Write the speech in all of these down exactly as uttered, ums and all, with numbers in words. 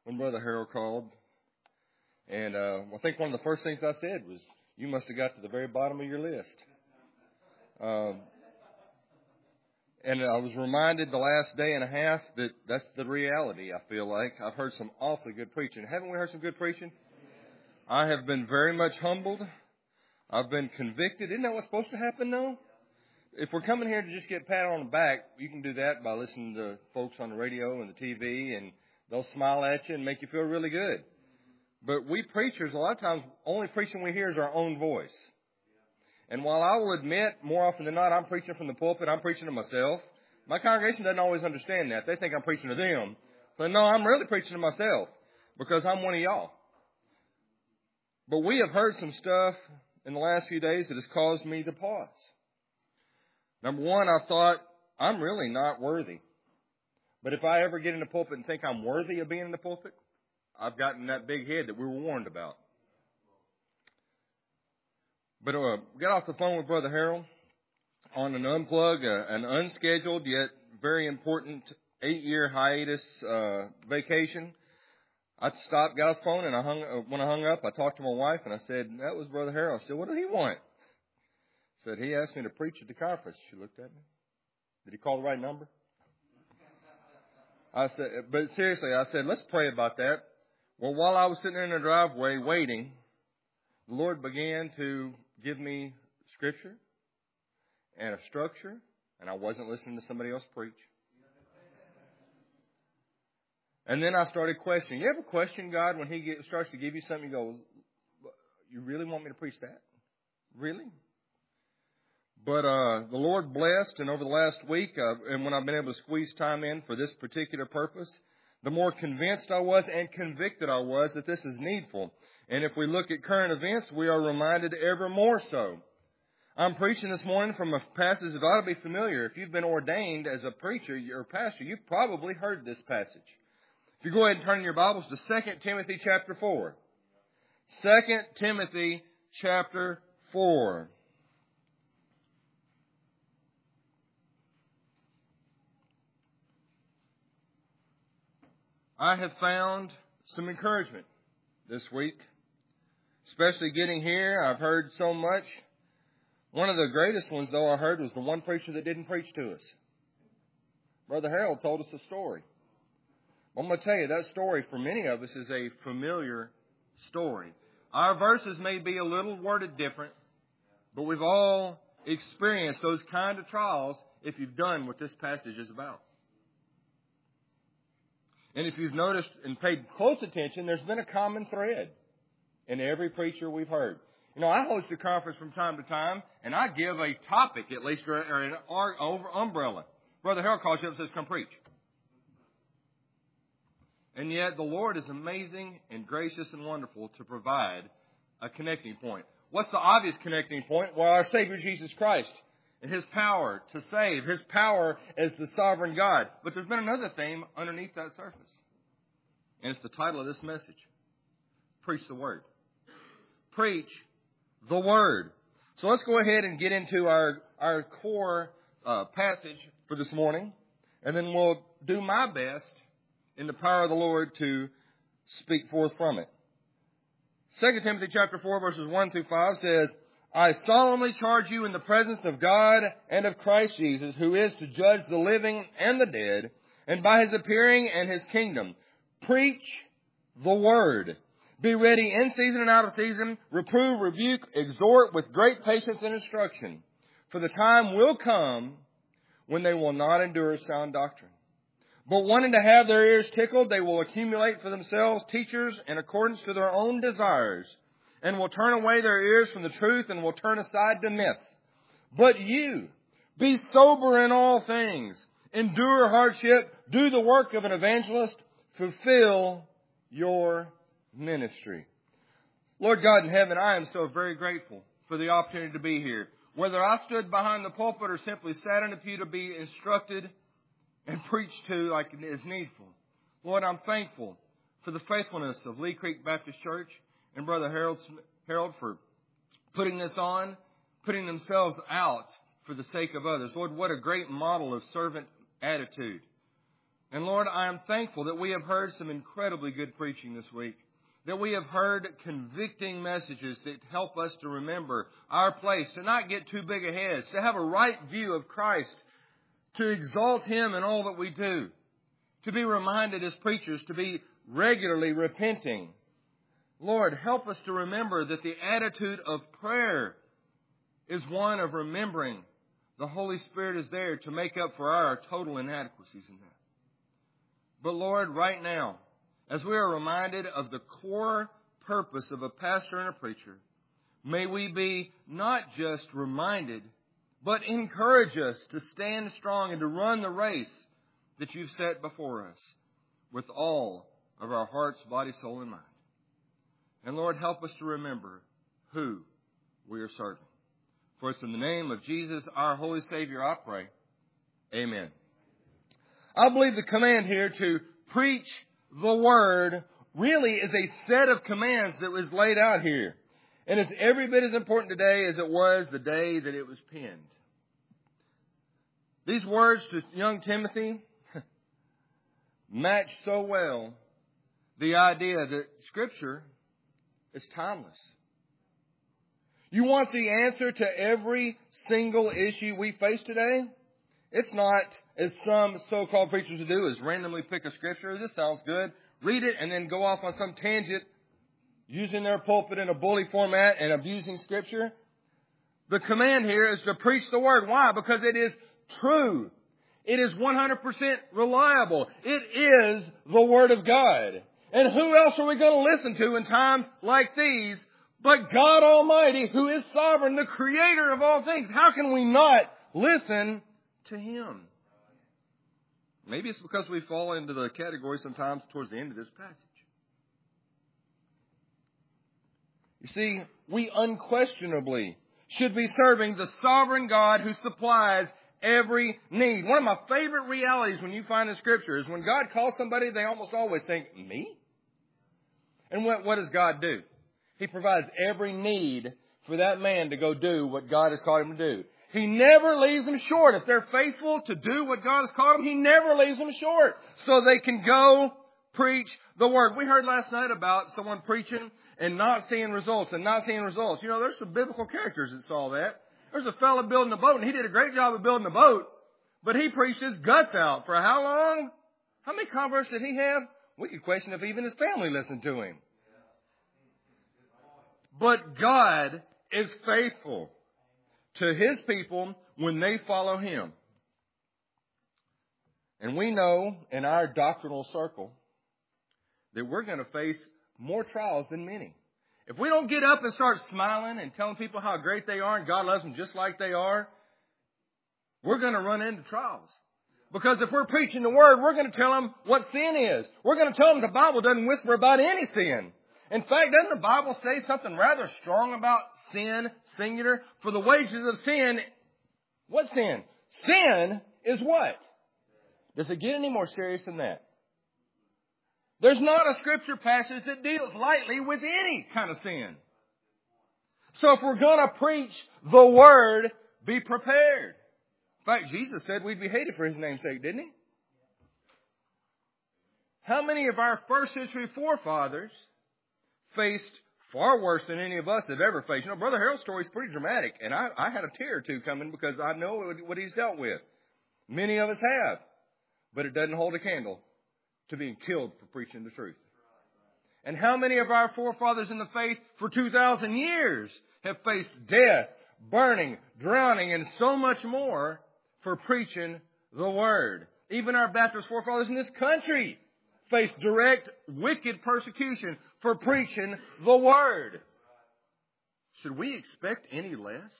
when Brother Harold called. And uh, I think one of the first things I said was, you must have got to the very bottom of your list. Um, and I was reminded the last day and a half that that's the reality, I feel like. I've heard some awfully good preaching. Haven't we heard some good preaching? I have been very much humbled. I've been convicted. Isn't that what's supposed to happen, though? If we're coming here to just get patted on the back, you can do that by listening to folks on the radio and the T V, and they'll smile at you and make you feel really good. But we preachers, a lot of times, only preaching we hear is our own voice. And while I will admit, more often than not, I'm preaching from the pulpit, I'm preaching to myself, my congregation doesn't always understand that. They think I'm preaching to them. So, no, I'm really preaching to myself because I'm one of y'all. But we have heard some stuff in the last few days that has caused me to pause. Number one, I thought, I'm really not worthy. But if I ever get in the pulpit and think I'm worthy of being in the pulpit, I've gotten that big head that we were warned about. But uh, got off the phone with Brother Harold on an unplug, uh, an unscheduled yet very important eight-year hiatus uh, vacation. I stopped, got off the phone, and I hung. Uh, when I hung up, I talked to my wife, and I said, that was Brother Harold. I said, what did he want? I said, he asked me to preach at the conference. She looked at me. Did he call the right number? I said, but seriously, I said, let's pray about that. Well, while I was sitting there in the driveway waiting, the Lord began to give me scripture and a structure, and I wasn't listening to somebody else preach. And then I started questioning. You ever question God when He get, starts to give you something, you go, you really want me to preach that? Really? But uh, the Lord blessed, and over the last week, uh, and when I've been able to squeeze time in for this particular purpose, the more convinced I was and convicted I was that this is needful. And if we look at current events, we are reminded ever more so. I'm preaching this morning from a passage that ought to be familiar. If you've been ordained as a preacher or pastor, you've probably heard this passage. If you go ahead and turn in your Bibles to Second Timothy chapter four. Second Timothy chapter four. I have found some encouragement this week, especially getting here. I've heard so much. One of the greatest ones, though, I heard was the one preacher that didn't preach to us. Brother Harold told us a story. I'm going to tell you, that story for many of us is a familiar story. Our verses may be a little worded different, but we've all experienced those kind of trials if you've done what this passage is about. And if you've noticed and paid close attention, there's been a common thread in every preacher we've heard. You know, I host a conference from time to time, and I give a topic at least, or an over umbrella. Brother Harold calls you up and says, come preach. And yet the Lord is amazing and gracious and wonderful to provide a connecting point. What's the obvious connecting point? Well, our Savior Jesus Christ and His power to save, His power as the sovereign God. But there's been another theme underneath that surface. And it's the title of this message. Preach the Word. Preach the Word. So let's go ahead and get into our, our core uh, passage for this morning. And then we'll do my best in the power of the Lord to speak forth from it. Second Timothy chapter four, verses one through five says, I solemnly charge you in the presence of God and of Christ Jesus, who is to judge the living and the dead, and by His appearing and His kingdom, preach the Word. Be ready in season and out of season, reprove, rebuke, exhort with great patience and instruction. For the time will come when they will not endure sound doctrine. But wanting to have their ears tickled, they will accumulate for themselves teachers in accordance to their own desires, and will turn away their ears from the truth and will turn aside to myths. But you, be sober in all things, endure hardship, do the work of an evangelist, fulfill your ministry. Lord God in heaven, I am so very grateful for the opportunity to be here. Whether I stood behind the pulpit or simply sat in a pew to be instructed and preached to like is needful. Lord, I'm thankful for the faithfulness of Lee Creek Baptist Church and Brother Harold, Harold for putting this on, putting themselves out for the sake of others. Lord, what a great model of servant attitude. And Lord, I am thankful that we have heard some incredibly good preaching this week. That we have heard convicting messages that help us to remember our place, to not get too big a heads, to have a right view of Christ, to exalt Him in all that we do, to be reminded as preachers, to be regularly repenting. Lord, help us to remember that the attitude of prayer is one of remembering the Holy Spirit is there to make up for our total inadequacies in that. But Lord, right now, as we are reminded of the core purpose of a pastor and a preacher, may we be not just reminded, but encourage us to stand strong and to run the race that you've set before us with all of our hearts, body, soul, and mind. And Lord, help us to remember who we are serving. For it's in the name of Jesus, our Holy Savior, I pray. Amen. I believe the command here to preach the Word really is a set of commands that was laid out here. And it's every bit as important today as it was the day that it was penned. These words to young Timothy match so well the idea that Scripture is timeless. You want the answer to every single issue we face today? It's not, as some so-called preachers do, is randomly pick a scripture. This sounds good. Read it and then go off on some tangent using their pulpit in a bully format and abusing Scripture. The command here is to preach the Word. Why? Because it is true. It is one hundred percent reliable. It is the Word of God. And who else are we going to listen to in times like these but God Almighty, who is sovereign, the Creator of all things? How can we not listen to Him? Maybe it's because we fall into the category sometimes towards the end of this passage. You see, we unquestionably should be serving the sovereign God who supplies every need. One of my favorite realities when you find in Scripture is when God calls somebody, they almost always think, me? And what, what does God do? He provides every need for that man to go do what God has called him to do. He never leaves them short. If they're faithful to do what God has called them, He never leaves them short. So they can go preach the Word. We heard last night about someone preaching and not seeing results and not seeing results. You know, there's some biblical characters that saw that. There's a fellow building a boat, and he did a great job of building a boat, but he preached his guts out for how long? How many converts did he have? We could question if even his family listened to him. But God is faithful to His people when they follow Him. And we know in our doctrinal circle that we're going to face more trials than many. If we don't get up and start smiling and telling people how great they are and God loves them just like they are, we're going to run into trials. Because if we're preaching the Word, we're going to tell them what sin is. We're going to tell them the Bible doesn't whisper about any sin. In fact, doesn't the Bible say something rather strong about sin, singular? For the wages of sin, what sin? Sin is what? Does it get any more serious than that? There's not a Scripture passage that deals lightly with any kind of sin. So if we're going to preach the Word, be prepared. In fact, Jesus said we'd be hated for His name's sake, didn't He? How many of our first century forefathers faced far worse than any of us have ever faced? You know, Brother Harold's story is pretty dramatic, and I, I had a tear or two coming because I know what he's dealt with. Many of us have, but it doesn't hold a candle to being killed for preaching the truth. And how many of our forefathers in the faith for two thousand years have faced death, burning, drowning, and so much more for preaching the Word? Even our Baptist forefathers in this country faced direct, wicked persecution for preaching the Word. Should we expect any less?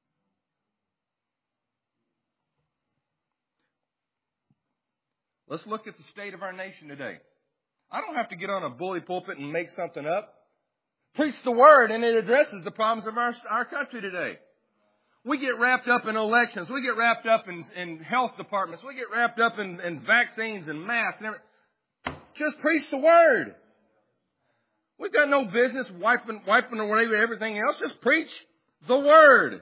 Let's look at the state of our nation today. I don't have to get on a bully pulpit and make something up. Preach the Word, and it addresses the problems of our, our country today. We get wrapped up in elections. We get wrapped up in, in health departments. We get wrapped up in, in vaccines and masks and everything. Just preach the Word. We've got no business wiping, wiping away everything else. Just preach the Word.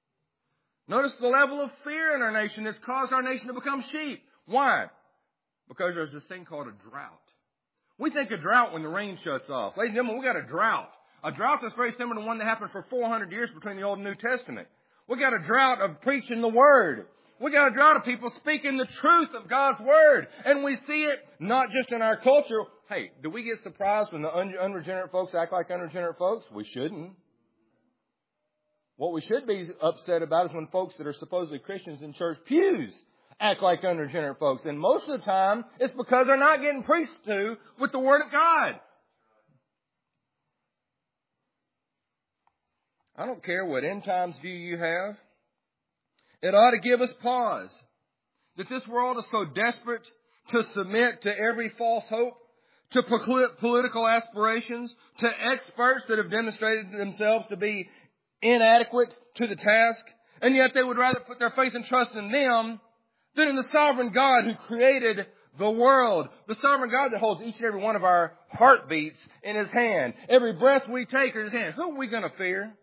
Notice the level of fear in our nation that's caused our nation to become sheep. Why? Because there's this thing called a drought. We think a drought when the rain shuts off. Ladies and gentlemen, we got a drought. A drought that's very similar to one that happened for four hundred years between the Old and New Testament. We got a drought of preaching the Word. We got a drought of people speaking the truth of God's Word. And we see it not just in our culture. Hey, do we get surprised when the un- unregenerate folks act like unregenerate folks? We shouldn't. What we should be upset about is when folks that are supposedly Christians in church pews act like unregenerate folks. And most of the time, it's because they're not getting preached to with the Word of God. I don't care what end times view you have. It ought to give us pause that this world is so desperate to submit to every false hope, to political aspirations, to experts that have demonstrated themselves to be inadequate to the task, and yet they would rather put their faith and trust in them than in the sovereign God who created the world. The sovereign God that holds each and every one of our heartbeats in His hand. Every breath we take in His hand. Who are we going to fear?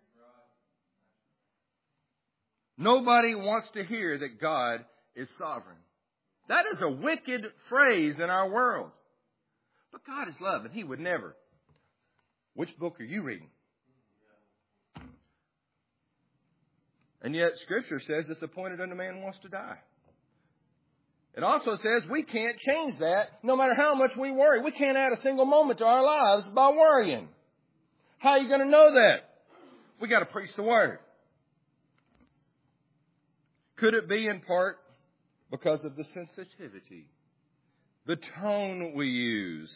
Nobody wants to hear that God is sovereign. That is a wicked phrase in our world. But God is love, and He would never. Which book are you reading? And yet Scripture says it's appointed unto man wants to die. It also says we can't change that no matter how much we worry. We can't add a single moment to our lives by worrying. How are you going to know that? We got to preach the Word. Could it be in part because of the sensitivity, the tone we use?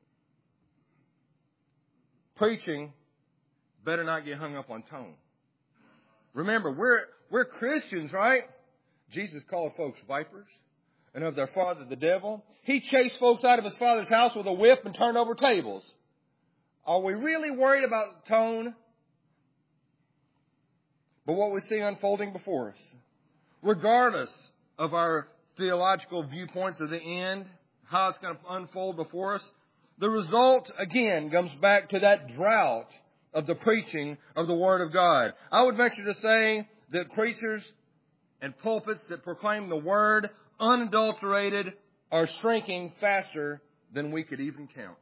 Preaching better not get hung up on tone. Remember, we're we're Christians, right? Jesus called folks vipers and of their father the devil. He chased folks out of his father's house with a whip and turned over tables. Are we really worried about tone? But what we see unfolding before us, regardless of our theological viewpoints of the end, how it's going to unfold before us, the result, again, comes back to that drought of the preaching of the Word of God. I would venture to say that preachers and pulpits that proclaim the Word unadulterated are shrinking faster than we could even count.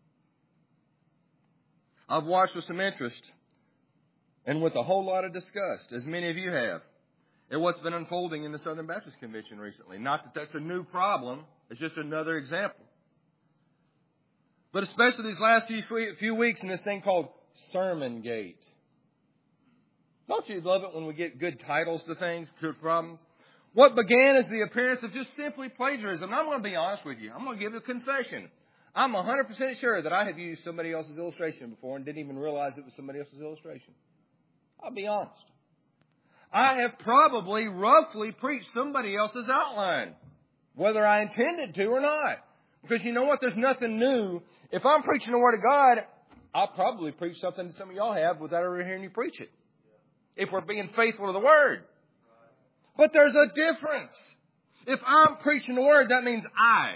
I've watched with some interest and with a whole lot of disgust, as many of you have, at what's been unfolding in the Southern Baptist Convention recently. Not that that's a new problem. It's just another example. But especially these last few weeks in this thing called Sermongate. Don't you love it when we get good titles to things, to problems? What began as the appearance of just simply plagiarism. I'm going to be honest with you. I'm going to give you a confession. I'm one hundred percent sure that I have used somebody else's illustration before and didn't even realize it was somebody else's illustration. I'll be honest. I have probably roughly preached somebody else's outline, whether I intended to or not. Because you know what? There's nothing new. If I'm preaching the Word of God, I'll probably preach something that some of y'all have without ever hearing you preach it. If we're being faithful to the Word. But there's a difference. If I'm preaching the Word, that means I.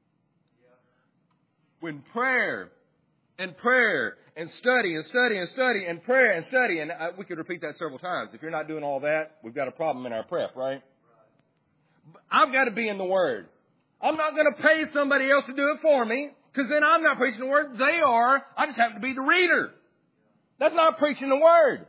When prayer and prayer and study and study and study and prayer and study, and I, we could repeat that several times. If you're not doing all that, we've got a problem in our prep, right? I've got to be in the Word. I'm not going to pay somebody else to do it for me, because then I'm not preaching the Word. They are. I just happen to be the reader. That's not preaching the Word.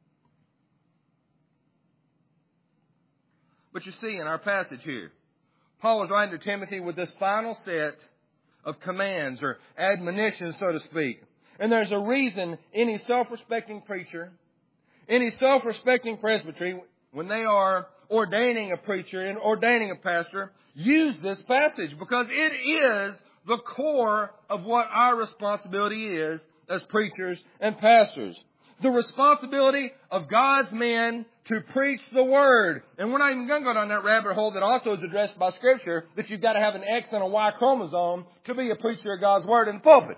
But you see, in our passage here, Paul was writing to Timothy with this final set of commands or admonitions, so to speak. And there's a reason any self-respecting preacher, any self-respecting presbytery, when they are ordaining a preacher and ordaining a pastor, use this passage, because it is the core of what our responsibility is as preachers and pastors. The responsibility of God's men to preach the Word. And we're not even going to go down that rabbit hole that also is addressed by Scripture, that you've got to have an X and a Y chromosome to be a preacher of God's Word in the pulpit.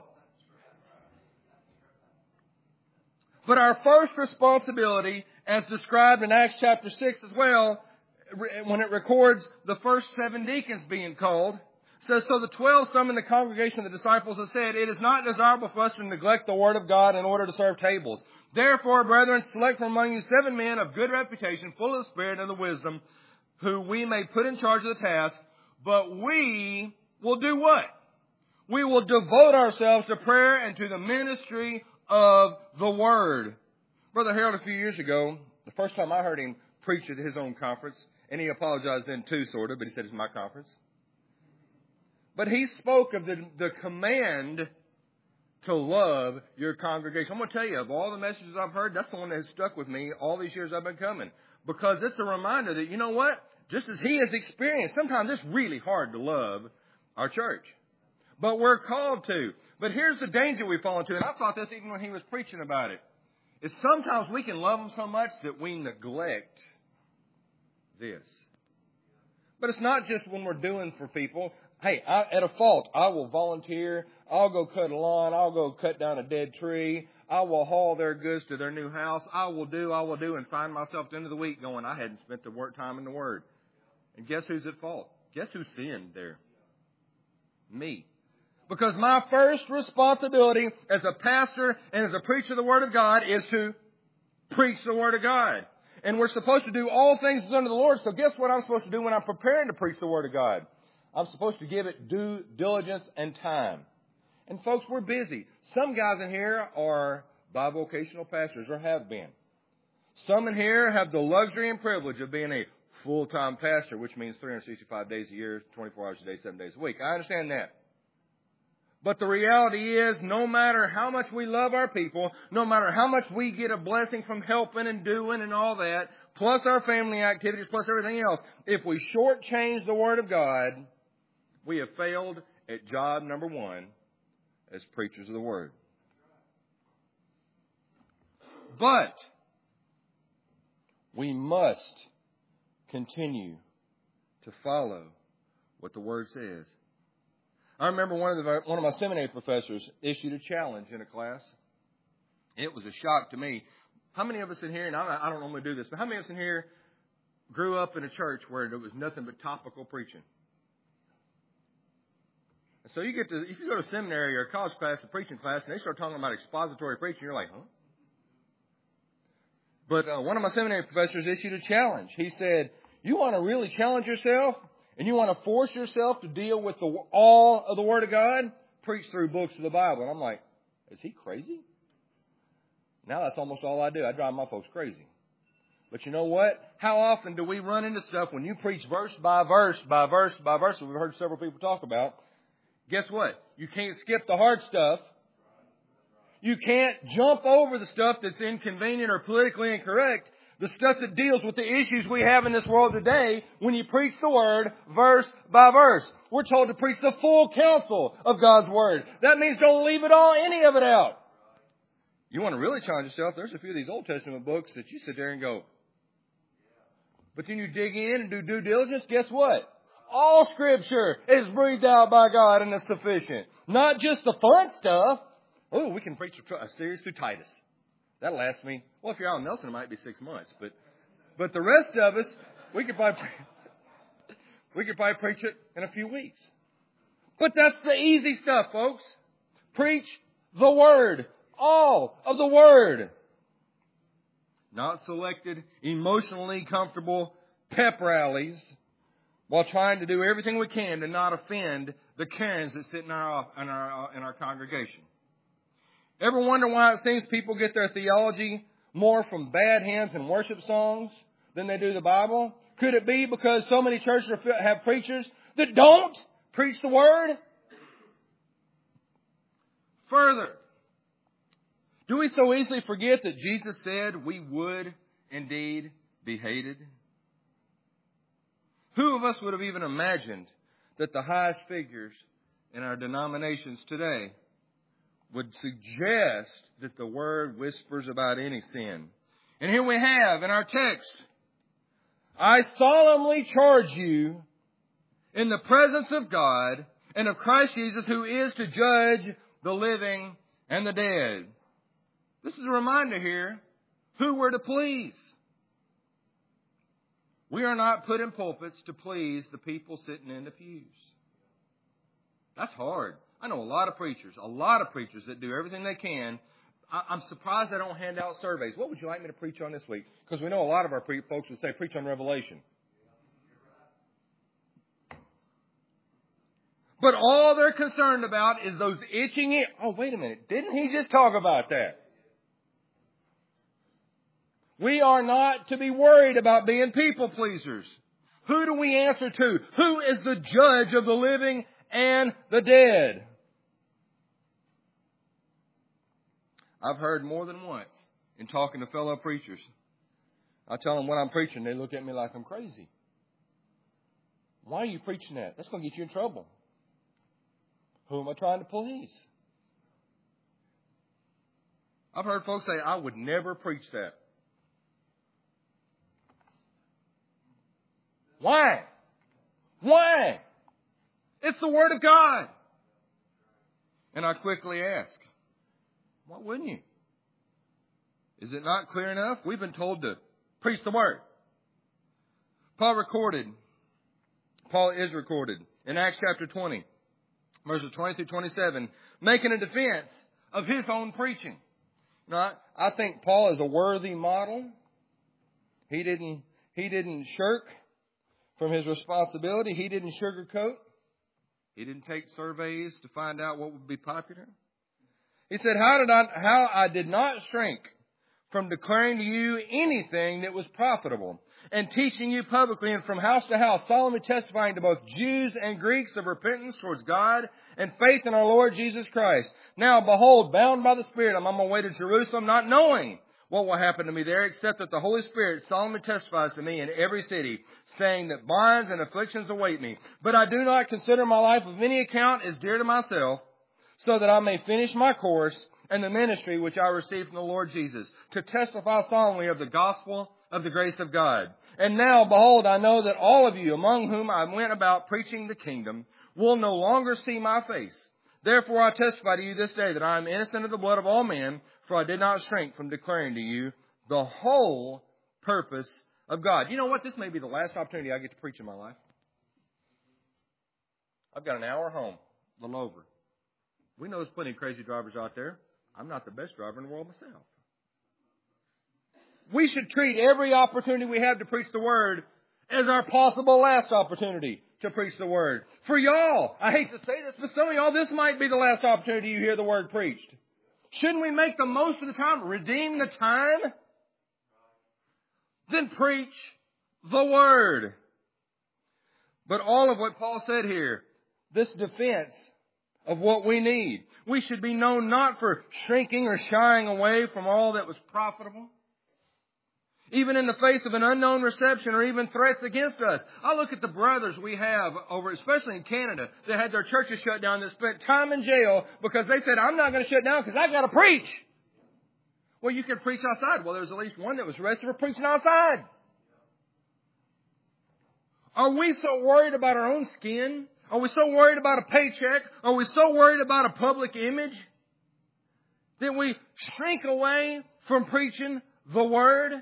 But our first responsibility, as described in Acts chapter six as well, when it records the first seven deacons being called, says, so the twelve summoned the congregation of the disciples and said, it is not desirable for us to neglect the Word of God in order to serve tables. Therefore, brethren, select from among you seven men of good reputation, full of the Spirit and the wisdom, who we may put in charge of the task. But we, will do what? We will devote ourselves to prayer and to the ministry of the Word. Brother Harold, a few years ago, the first time I heard him preach at his own conference, and he apologized then too, sort of, but he said it's my conference. But he spoke of the, the command to love your congregation. I'm going to tell you, of all the messages I've heard, that's the one that has stuck with me all these years I've been coming. Because it's a reminder that, you know what? Just as he has experienced, sometimes it's really hard to love our church. But we're called to. But here's the danger we fall into, and I thought this even when he was preaching about it, is sometimes we can love them so much that we neglect this. But it's not just when we're doing for people. Hey, I, at a fault, I will volunteer. I'll go cut a lawn. I'll go cut down a dead tree. I will haul their goods to their new house. I will do, I will do, and find myself at the end of the week going, I hadn't spent the work time in the Word. And guess who's at fault? Guess who sinned there? Me. Because my first responsibility as a pastor and as a preacher of the Word of God is to preach the Word of God. And we're supposed to do all things unto the Lord. So guess what I'm supposed to do when I'm preparing to preach the Word of God? I'm supposed to give it due diligence and time. And folks, we're busy. Some guys in here are bivocational pastors or have been. Some in here have the luxury and privilege of being a full-time pastor, which means three hundred sixty-five days a year, twenty-four hours a day, seven days a week. I understand that. But the reality is, no matter how much we love our people, no matter how much we get a blessing from helping and doing and all that, plus our family activities, plus everything else, if we shortchange the Word of God, we have failed at job number one as preachers of the Word. But we must continue to follow what the Word says. I remember one of the, one of my seminary professors issued a challenge in a class. It was a shock to me. How many of us in here, and I, I don't normally do this, but how many of us in here grew up in a church where there was nothing but topical preaching? And so you get to, if you go to seminary or a college class, a preaching class, and they start talking about expository preaching, you're like, huh? But uh, one of my seminary professors issued a challenge. He said, you want to really challenge yourself? And you want to force yourself to deal with the, all of the Word of God? Preach through books of the Bible. And I'm like, is he crazy? Now that's almost all I do. I drive my folks crazy. But you know what? How often do we run into stuff when you preach verse by verse by verse by verse, we've heard several people talk about. Guess what? You can't skip the hard stuff. You can't jump over the stuff that's inconvenient or politically incorrect. The stuff that deals with the issues we have in this world today when you preach the Word verse by verse. We're told to preach the full counsel of God's Word. That means don't leave it all, any of it out. You want to really challenge yourself, there's a few of these Old Testament books that you sit there and go, but then you dig in and do due diligence, guess what? All Scripture is breathed out by God and is sufficient. Not just the fun stuff. Oh, we can preach a series through Titus. That'll last me, well, if you're Alan Nelson, it might be six months. But but the rest of us, we could probably, we could probably preach it in a few weeks. But that's the easy stuff, folks. Preach the Word. All of the Word. Not selected, emotionally comfortable pep rallies while trying to do everything we can to not offend the Karens that sit in our, in our, in our congregation. Ever wonder why it seems people get their theology more from bad hymns and worship songs than they do the Bible? Could it be because so many churches have preachers that don't preach the Word? Further, do we so easily forget that Jesus said we would indeed be hated? Who of us would have even imagined that the highest figures in our denominations today would suggest that the Word whispers about any sin? And here we have in our text, I solemnly charge you in the presence of God and of Christ Jesus, who is to judge the living and the dead. This is a reminder here who we're to please. We are not put in pulpits to please the people sitting in the pews. That's hard. I know a lot of preachers, a lot of preachers that do everything they can. I'm surprised they don't hand out surveys. What would you like me to preach on this week? Because we know a lot of our pre- folks would say, preach on Revelation. But all they're concerned about is those itching ears. Oh, wait a minute. Didn't he just talk about that? We are not to be worried about being people pleasers. Who do we answer to? Who is the judge of the living and the dead? I've heard more than once in talking to fellow preachers. I tell them what I'm preaching. They look at me like I'm crazy. Why are you preaching that? That's going to get you in trouble. Who am I trying to please? I've heard folks say, I would never preach that. Why? Why? It's the Word of God. And I quickly ask, why wouldn't you? Is it not clear enough? We've been told to preach the Word. Paul recorded, Paul is recorded in Acts chapter twenty, verses twenty through twenty-seven, making a defense of his own preaching. Now, I think Paul is a worthy model. He didn't, he didn't shirk from his responsibility. He didn't sugarcoat. He didn't take surveys to find out what would be popular. He said, how did I, how I did not shrink from declaring to you anything that was profitable, and teaching you publicly and from house to house, solemnly testifying to both Jews and Greeks of repentance towards God and faith in our Lord Jesus Christ. Now, behold, bound by the Spirit, I'm on my way to Jerusalem, not knowing what will happen to me there, except that the Holy Spirit solemnly testifies to me in every city, saying that bonds and afflictions await me. But I do not consider my life of any account as dear to myself, so that I may finish my course and the ministry which I received from the Lord Jesus, to testify solemnly of the gospel of the grace of God. And now, behold, I know that all of you, among whom I went about preaching the kingdom, will no longer see my face. Therefore I testify to you this day that I am innocent of the blood of all men, for I did not shrink from declaring to you the whole purpose of God. You know what? This may be the last opportunity I get to preach in my life. I've got an hour home, a little over. We know there's plenty of crazy drivers out there. I'm not the best driver in the world myself. We should treat every opportunity we have to preach the Word as our possible last opportunity to preach the Word. For y'all, I hate to say this, but some of y'all, this might be the last opportunity you hear the Word preached. Shouldn't we make the most of the time, redeem the time? Then preach the Word. But all of what Paul said here, this defense of what we need. We should be known not for shrinking or shying away from all that was profitable, even in the face of an unknown reception or even threats against us. I look at the brothers we have over, especially in Canada, that had their churches shut down, that spent time in jail because they said, I'm not going to shut down because I've got to preach. Well, you can preach outside. Well, there's at least one that was arrested for preaching outside. Are we so worried about our own skin? Are we so worried about a paycheck? Are we so worried about a public image that we shrink away from preaching the Word?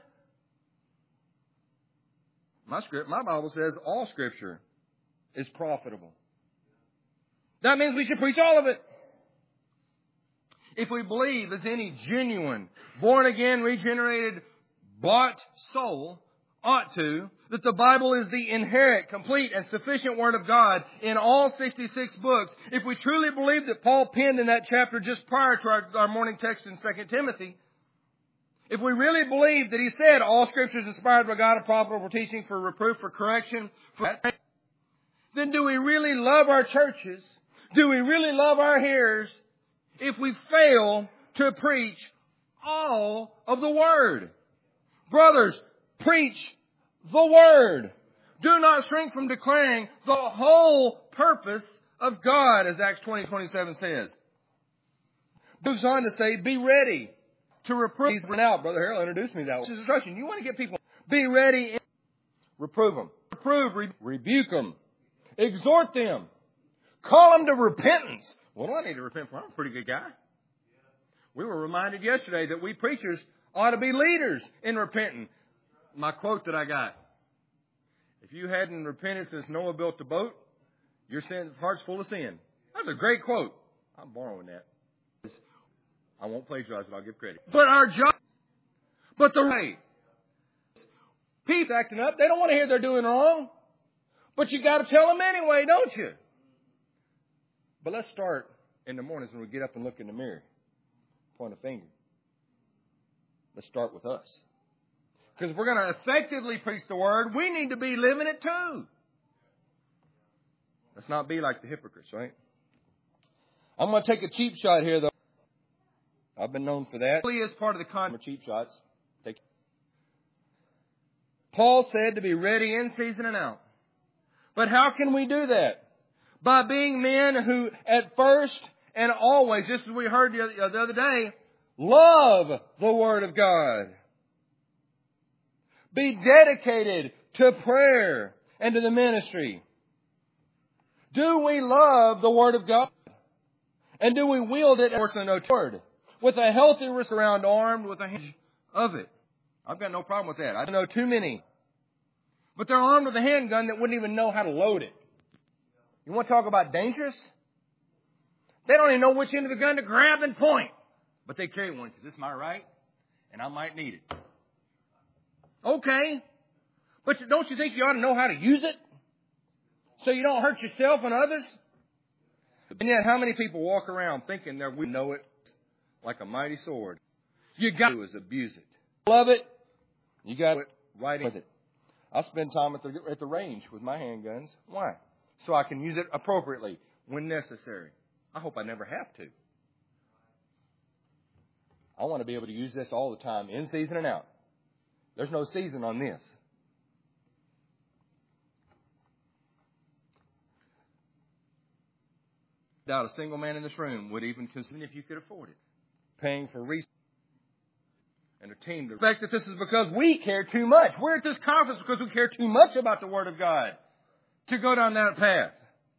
My script, my Bible says all Scripture is profitable. That means we should preach all of it. If we believe as any genuine, born-again, regenerated, bought soul ought to, that the Bible is the inherent, complete, and sufficient Word of God in all sixty-six books, if we truly believe that Paul penned in that chapter just prior to our, our morning text in Second Timothy, if we really believe that he said all Scripture is inspired by God and profitable for teaching, for reproof, for correction, for that, then do we really love our churches? Do we really love our hearers if we fail to preach all of the Word? Brothers, preach the Word. Do not shrink from declaring the whole purpose of God, as Acts twenty twenty-seven says. Moves on to say, be ready to reprove. Now, Brother Harold introduced me to that. This is instruction. You want to get people, be ready. Reprove them. Reprove, re- rebuke them. Exhort them. Call them to repentance. What do I need to repent for? I'm a pretty good guy. We were reminded yesterday that we preachers ought to be leaders in repenting. My quote that I got. If you hadn't repented since Noah built the boat, your sin, heart's full of sin. That's a great quote. I'm borrowing that. I won't plagiarize it. I'll give credit. But our job, but the right. People acting up. They don't want to hear they're doing wrong. But you got to tell them anyway, don't you? But let's start in the mornings when we get up and look in the mirror. Point a finger. Let's start with us. Because if we're going to effectively preach the Word, we need to be living it too. Let's not be like the hypocrites, right? I'm going to take a cheap shot here, though. I've been known for that. Really is part of the con of cheap shots. Take it. Paul said to be ready in season and out. But how can we do that? By being men who at first and always, just as we heard the other, the other day, love the Word of God. Be dedicated to prayer and to the ministry. Do we love the Word of God? And do we wield it as a word? With a healthy wrist around armed with a hand of it. I've got no problem with that. I know too many. But they're armed with a handgun that wouldn't even know how to load it. You want to talk about dangerous? They don't even know which end of the gun to grab and point. But they carry one because it's my right and I might need it. Okay. But don't you think you ought to know how to use it? So you don't hurt yourself and others? And yet how many people walk around thinking that we know it like a mighty sword? You got to do is abuse it. Love it. You got to right in with it. I spend time at the, at the range with my handguns. Why? So I can use it appropriately when necessary. I hope I never have to. I want to be able to use this all the time, in season and out. There's no season on this. I doubt a single man in this room would even consider, if you could afford it, paying for research and a team to expect that this is because we care too much. We're at this conference because we care too much about the Word of God to go down that path.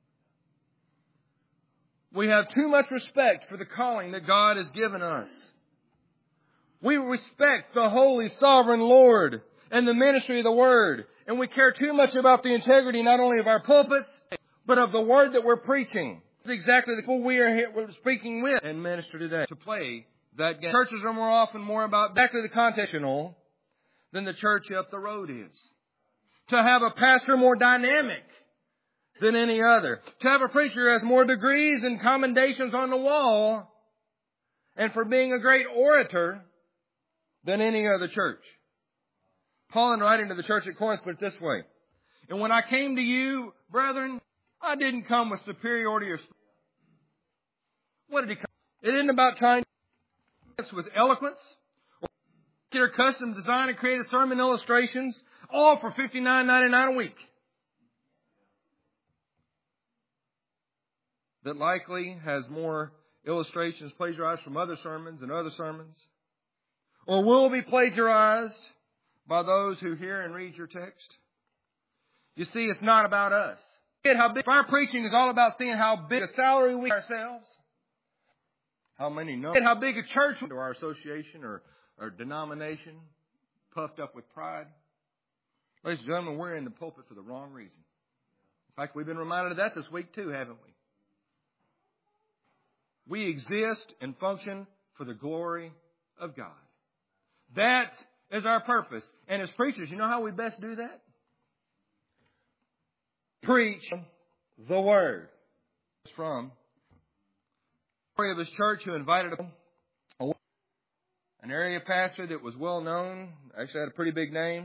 We have too much respect for the calling that God has given us. We respect the holy, sovereign Lord and the ministry of the Word. And we care too much about the integrity not only of our pulpits, but of the Word that we're preaching. It's exactly the people we are here, we're speaking with and minister today. To play that game. Churches are more often more about back to the contextual than the church up the road is. To have a pastor more dynamic than any other. To have a preacher who has more degrees and commendations on the wall and for being a great orator than any other church. Paul, in writing to the church at Corinth, put it this way. And when I came to you, brethren, I didn't come with superiority or... What did he come? It isn't about trying to... with eloquence or get a custom design and create sermon illustrations, all for fifty-nine ninety-nine a week. That likely has more illustrations plagiarized from other sermons and other sermons. Or will be plagiarized by those who hear and read your text. You see, it's not about us. How big, if our preaching is all about seeing how big a salary we ourselves, how many know how big a church or our association or, or denomination, puffed up with pride. Ladies and gentlemen, we're in the pulpit for the wrong reason. In fact, we've been reminded of that this week too, haven't we? We exist and function for the glory of God. That is our purpose. And as preachers, you know how we best do that? Preach the Word. It's from the story of his church who invited a, an area pastor that was well known, actually had a pretty big name.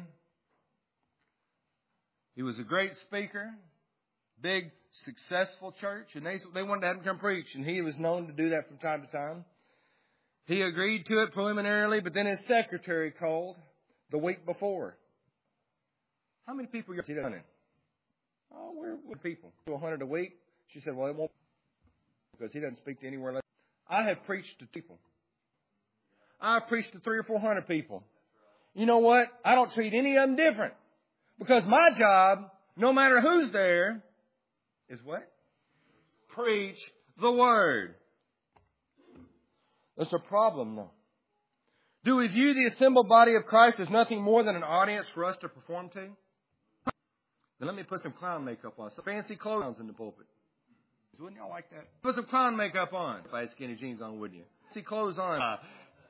He was a great speaker, big, successful church, and they, they wanted to have him come preach, and he was known to do that from time to time. He agreed to it preliminarily, but then his secretary called the week before. How many people are you running? Oh, we're with people. To a hundred a week. She said, well, it won't because he doesn't speak to anywhere less. I have preached to people. I've preached to three or four hundred people. You know what? I don't treat any of them different. Because my job, no matter who's there, is what? Preach the Word. There's a problem, though. Do we view the assembled body of Christ as nothing more than an audience for us to perform to? Then let me put some clown makeup on. Some fancy clothes in the pulpit. Wouldn't y'all like that? Put some clown makeup on. If I had skinny jeans on, wouldn't you? See clothes on. Uh,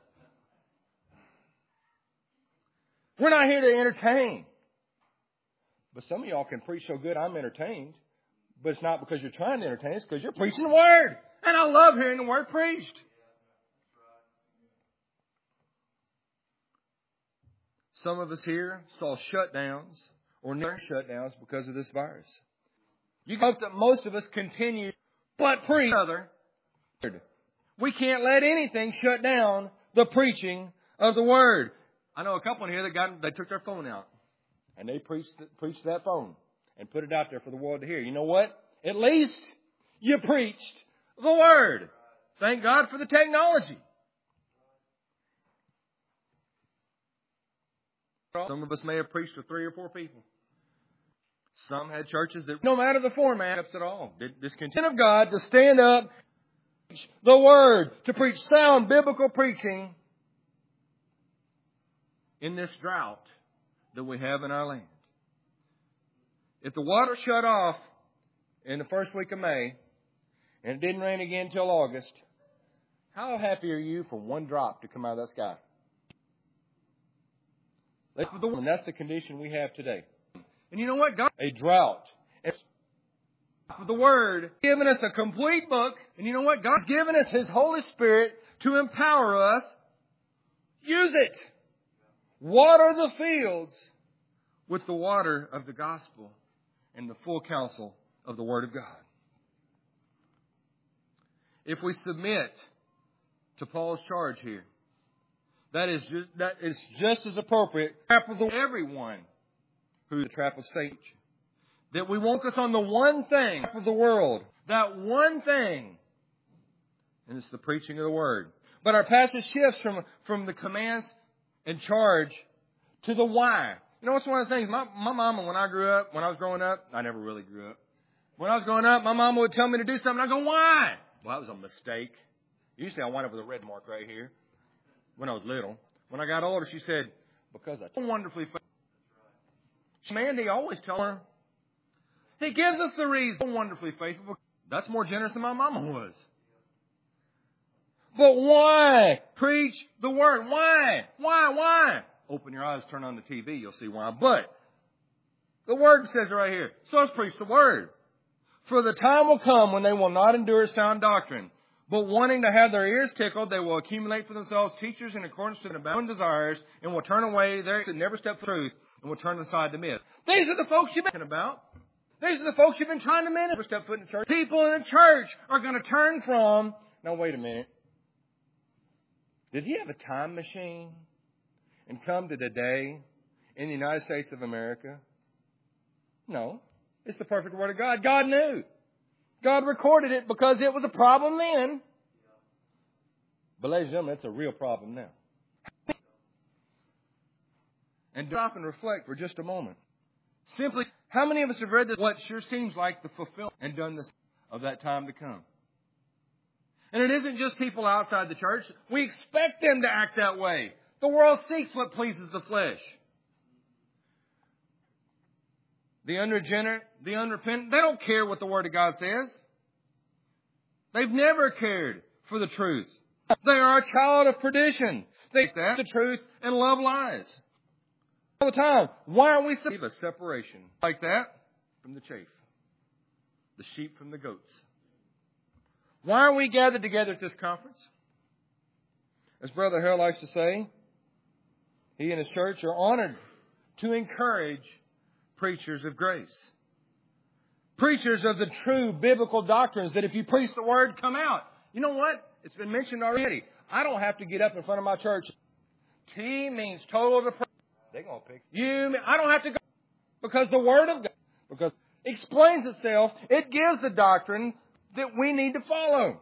we're not here to entertain. But some of y'all can preach so good I'm entertained. But it's not because you're trying to entertain. It's because you're preaching the Word. And I love hearing the Word preached. Some of us here saw shutdowns or near shutdowns because of this virus. You hope that most of us continue but preach other. We can't let anything shut down the preaching of the Word. I know a couple in here that got they took their phone out and they preached preached that phone and put it out there for the world to hear. You know what? At least you preached the Word. Thank God for the technology. Some of us may have preached to three or four people. Some had churches that, no matter the format at all, did this continue of God to stand up, preach the Word, to preach sound biblical preaching in this drought that we have in our land. If the water shut off in the first week of May and it didn't rain again until August, how happy are you for one drop to come out of that sky? And that's the condition we have today. And you know what? God, a drought. For the Word, given us a complete book. And you know what? God's given us His Holy Spirit to empower us. Use it. Water the fields with the water of the gospel and the full counsel of the Word of God. If we submit to Paul's charge here, that is just, that is just as appropriate. Trap of everyone who's the trap of Satan. That we focus on the one thing of the world. That one thing. And it's the preaching of the Word. But our passage shifts from, from the commands and charge to the why. You know, it's one of the things. My, my mama, when I grew up, when I was growing up, I never really grew up. When I was growing up, my mama would tell me to do something. I go, why? Well, that was a mistake. Usually I wind up with a red mark right here. When I was little. When I got older, she said, because I told wonderfully faithful. Mandy always tell her, He gives us the reason. Wonderfully faithful. That's more generous than my mama was. But why preach the Word? Why? Why? Why? Open your eyes, turn on the T V, you'll see why. But the Word says right here, so let's preach the Word. For the time will come when they will not endure sound doctrine, but wanting to have their ears tickled, they will accumulate for themselves teachers in accordance to their own desires, and will turn away their and never step for truth, and will turn aside to myth. These are the folks you've been talking about. These are the folks you've been trying to minister. Step foot in the church. People in the church are going to turn from. Now wait a minute. Did he have a time machine and come to the day in the United States of America? No. It's the perfect Word of God. God knew. God recorded it because it was a problem then. But ladies and gentlemen, it's a real problem now. And stop and reflect for just a moment. Simply, how many of us have read this? What sure seems like the fulfillment and done this of that time to come. And it isn't just people outside the church. We expect them to act that way. The world seeks what pleases the flesh. The unregenerate, the unrepentant, they don't care what the Word of God says. They've never cared for the truth. They are a child of perdition. They hate the truth and love lies. All the time. Why aren't we leave a separation like that from the chaff? The sheep from the goats. Why are we gathered together at this conference? As Brother Harold likes to say, he and his church are honored to encourage preachers of grace. Preachers of the true biblical doctrines that if you preach the Word, come out. You know what? It's been mentioned already. I don't have to get up in front of my church. T means total depravity. They're going to pick you. I don't have to go because the Word of God, because it explains itself. It gives the doctrine that we need to follow.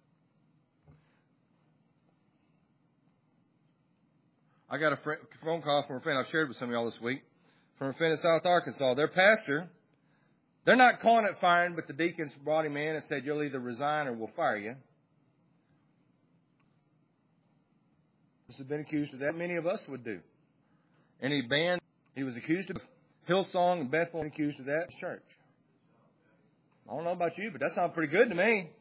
I got a phone call from a friend I've shared with some of y'all this week. From a friend in South Arkansas. Their pastor, they're not calling it firing, but the deacons brought him in and said, you'll either resign or we'll fire you. This has been accused of that. Many of us would do. And he banned, he was accused of Hillsong and Bethel, accused of that in church. I don't know about you, but that sounds pretty good to me.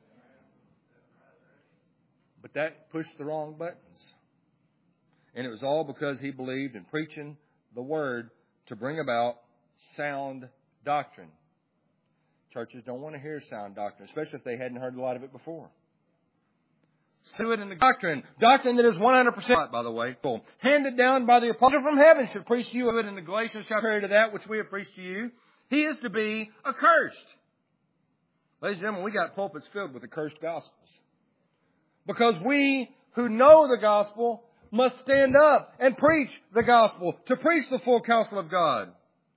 But that pushed the wrong buttons. And it was all because he believed in preaching the Word to bring about sound doctrine. churches don't want to hear sound doctrine, especially if they hadn't heard a lot of it before. Do it in the doctrine. Doctrine that is one hundred percent, by the way, handed down by the apostle from heaven should preach to you of it in the Galatians chapter to that which we have preached to you. He is to be accursed. Ladies and gentlemen, we got pulpits filled with accursed gospels. Because we who know the gospel must stand up and preach the gospel, to preach the full counsel of God.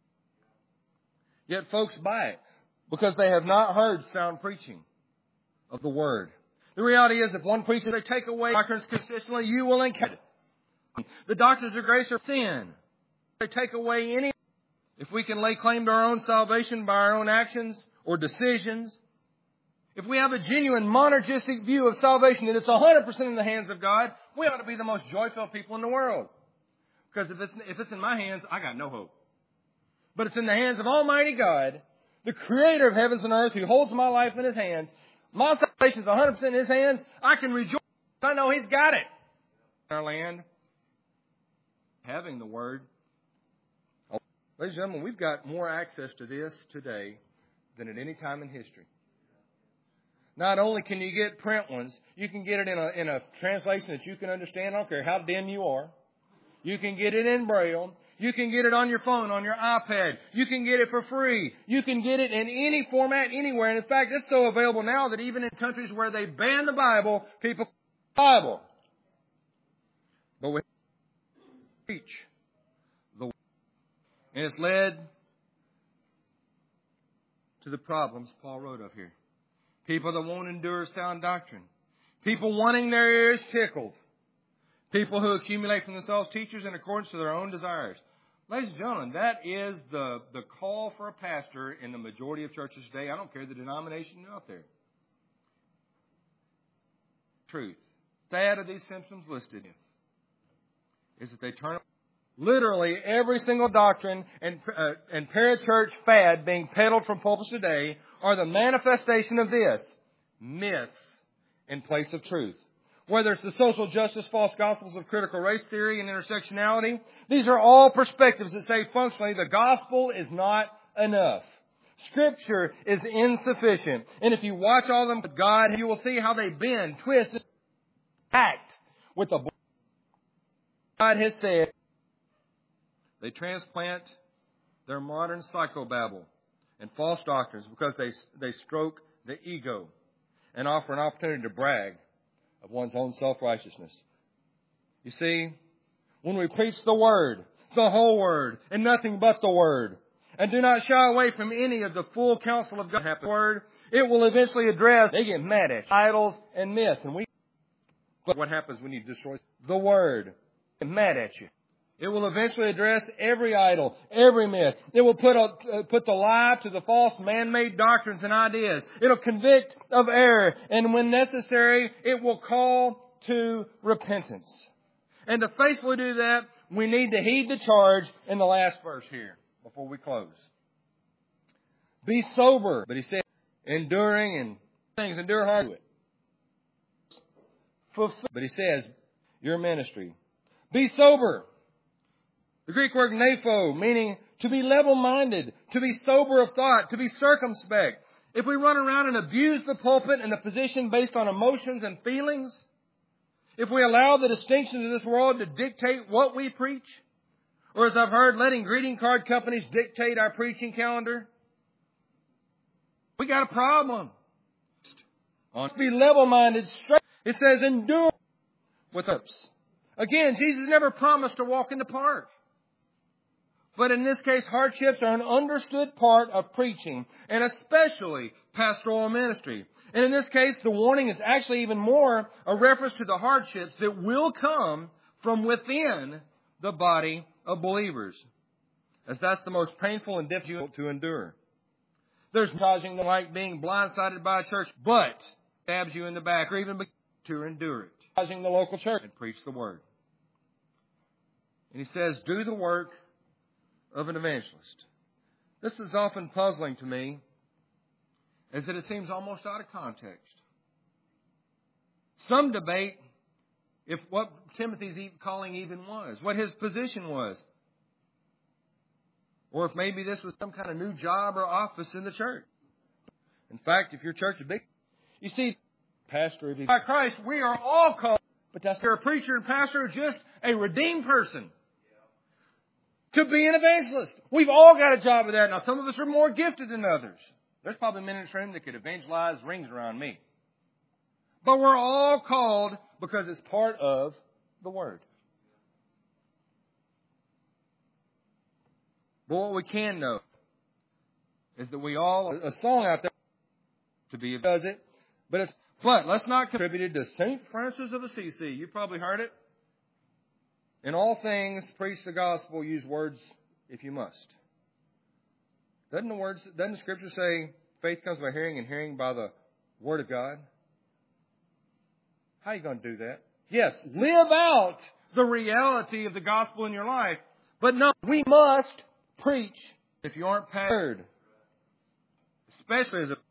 Yet folks buy it because they have not heard sound preaching of the Word. The reality is, if one preacher, they take away doctrines consistently, you will encounter it. The doctrines of grace are sin. They take away any. If we can lay claim to our own salvation by our own actions or decisions, if we have a genuine monergistic view of salvation that it's one hundred percent in the hands of God, we ought to be the most joyful people in the world. Because if it's, if it's in my hands, I got no hope. But it's in the hands of Almighty God, the Creator of heavens and earth, who holds my life in His hands. My salvation is one hundred percent in His hands. I can rejoice. I know He's got it. In our land, having the Word. Ladies and gentlemen, we've got more access to this today than at any time in history. Not only can you get print ones, you can get it in a, in a translation that you can understand. I don't care how dim you are. You can get it in Braille. You can get it on your phone, on your iPad. You can get it for free. You can get it in any format, anywhere. And in fact, it's so available now that even in countries where they ban the Bible, people read the Bible. But we preach the Word. And it's led to the problems Paul wrote of here. People that won't endure sound doctrine. People wanting their ears tickled. People who accumulate from themselves teachers in accordance to their own desires. Ladies and gentlemen, that is the, the call for a pastor in the majority of churches today. I don't care the denomination out there. Truth. Sad of these symptoms listed is that they turn literally every single doctrine and, uh, and parachurch fad being peddled from pulpits today are the manifestation of this. Myths in place of truth. Whether it's the social justice, false gospels of critical race theory and intersectionality, these are all perspectives that say functionally the gospel is not enough. Scripture is insufficient. And if you watch all of them with God, you will see how they bend, twist, and act with the God has said. They transplant their modern psychobabble and false doctrines because they, they stroke the ego and offer an opportunity to brag of one's own self-righteousness. You see, when we preach the Word, the whole Word, and nothing but the Word, and do not shy away from any of the full counsel of God's Word, it will eventually address, they get mad at you, idols and myths. And we, but what happens when you destroy the Word? They get mad at you. It will eventually address every idol, every myth. It will put a, uh, put the lie to the false man-made doctrines and ideas. It'll convict of error. And when necessary, it will call to repentance. And to faithfully do that, we need to heed the charge in the last verse here before we close. Be sober. But he said, enduring and things, endure hard to it. Fulfill. But he says, your ministry. Be sober. The Greek word nepho, meaning to be level-minded, to be sober of thought, to be circumspect. If we run around and abuse the pulpit and the position based on emotions and feelings, if we allow the distinctions of this world to dictate what we preach, or as I've heard, letting greeting card companies dictate our preaching calendar, we got a problem. To be level-minded, straight. It says endure with us. Again, Jesus never promised to walk in the park. But in this case, hardships are an understood part of preaching, and especially pastoral ministry. And in this case, the warning is actually even more a reference to the hardships that will come from within the body of believers, as that's the most painful and difficult to endure. There's nothing like being blindsided by a church, but stabs you in the back, or even to endure it. The local church and preach the Word. And he says, do the work of an evangelist. This is often puzzling to me, as that it seems almost out of context. Some debate if what Timothy's calling even was, what his position was, or if maybe this was some kind of new job or office in the church. In fact, if your church is big, you see, pastor by Christ, we are all called. But that's you're a preacher and pastor, or just a redeemed person, to be an evangelist. We've all got a job of that. Now, some of us are more gifted than others. There's probably men in this room that could evangelize rings around me. But we're all called because it's part of the Word. But what we can know is that we all, a song out there to be, does it, but it's, but let's not contribute it to Saint Francis of Assisi. You probably heard it. In all things, preach the gospel, use words if you must. Doesn't the words, doesn't the scripture say faith comes by hearing and hearing by the Word of God? How are you going to do that? Yes, live out the reality of the gospel in your life. But no, we must preach if you aren't heard. Especially as a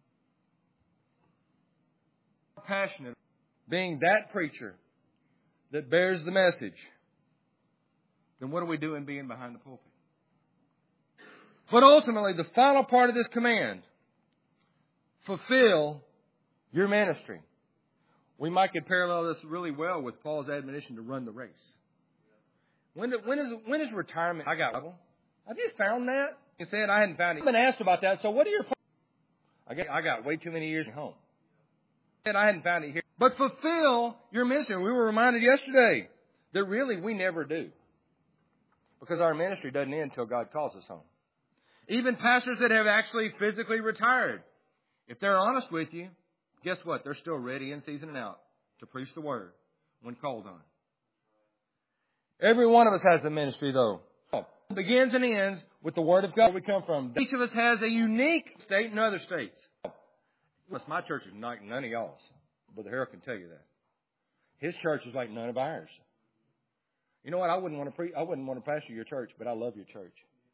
passionate, being that preacher that bears the message. Then what are we doing being behind the pulpit? But ultimately, the final part of this command, fulfill your ministry. We might could parallel this really well with Paul's admonition to run the race. When, when is when is retirement? I got Bible. Have you found that? He said I hadn't found it. I've been asked about that. So what are your? I got I got way too many years at home. And I hadn't found it here. But fulfill your ministry. We were reminded yesterday that really we never do, because our ministry doesn't end until God calls us home. Even pastors that have actually physically retired, if they're honest with you, guess what? They're still ready in season and out to preach the Word when called on. Every one of us has a ministry, though. It begins and ends with the Word of God. Where we come from. Each of us has a unique state in other states. My church is like none of y'all's. Brother Harold can tell you that. His church is like none of ours. You know what? I wouldn't want to pre- I wouldn't want to pastor your church, but I love your church.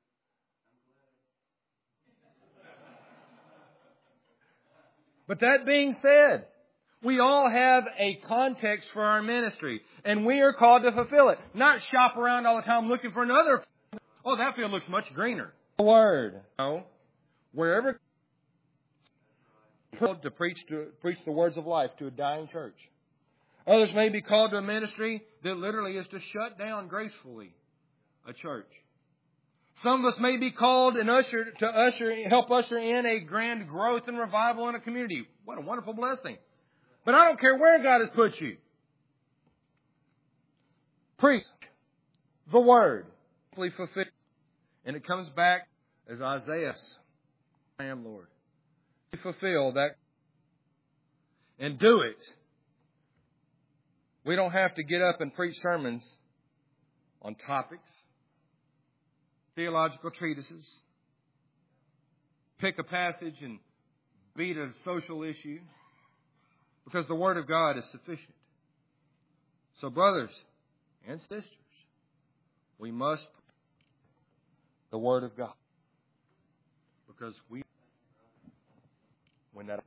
But that being said, we all have a context for our ministry, and we are called to fulfill it. Not shop around all the time looking for another. Oh, that field looks much greener. Word. No. Wherever called to preach to preach the words of life to a dying church. Others may be called to a ministry that literally is to shut down gracefully a church. Some of us may be called and usher to usher help usher in a grand growth and revival in a community. What a wonderful blessing. But I don't care where God has put you. Preach the Word. Fulfill. And it comes back as Isaiah, I am Lord. To fulfill that and do it. We don't have to get up and preach sermons on topics, theological treatises, pick a passage and beat a social issue, because the Word of God is sufficient. So, brothers and sisters, we must the Word of God, because we when that